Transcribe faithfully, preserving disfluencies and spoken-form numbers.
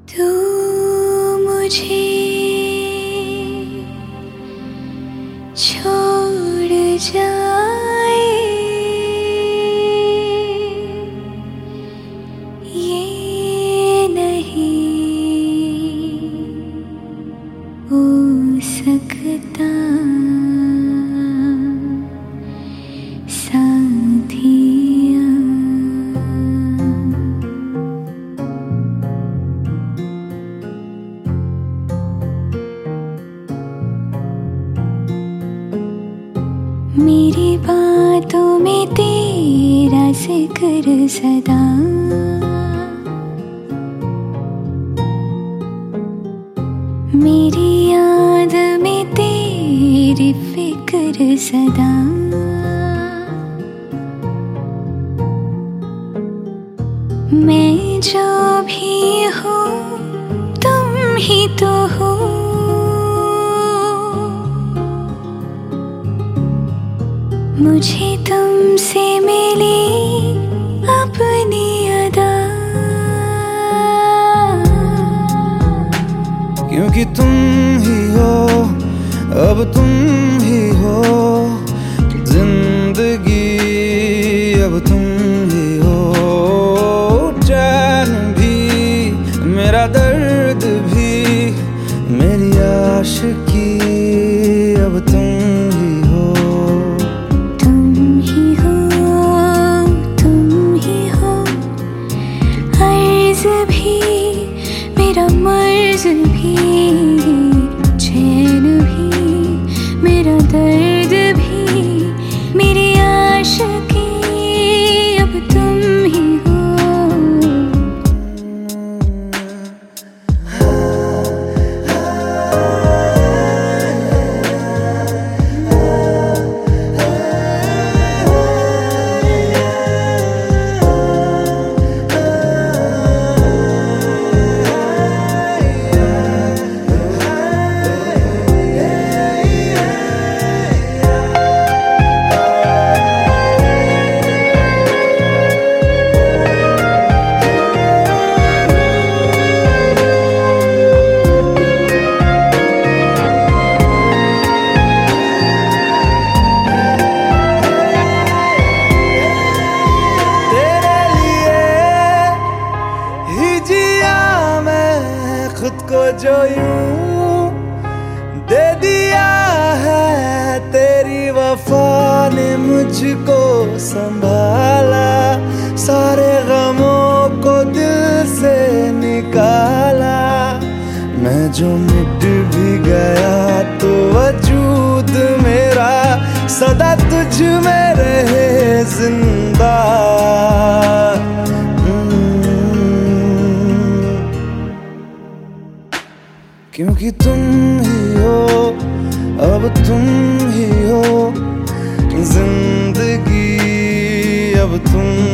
तू मुझे छोड़ जाए ये नहीं हो सकता साथिया। मेरी बातों में तेरा जिक्र सदा, मेरी याद में तेरी फिक्र सदा। मैं जो भी हूँ तुम ही तो हो, मुझे तुमसे मिली अपनी अदा। क्योंकि तुम ही हो, अब तुम ही हो जिंदगी, अब तुम ही हो चैन भी, मेरा दर्द भी, मेरी आशिकी, अब तुम ही हो। तुम ही हो, तुम ही हो, अर्ज़ भी, मेरा मर्ज़ भी, चैन भी, मेरा दर्द भी, मेरी आशिकी, अब तुम ही हो। खुद को जो यूं दे दिया है, तेरी वफा ने मुझको संभाला, सारे गमों को दिल से निकाला। मैं जो मिट भी गया तो वजूद मेरा सदा तुझ में रहे जिंदा। क्योंकि तुम ही हो, अब तुम ही हो जिंदगी, अब तुम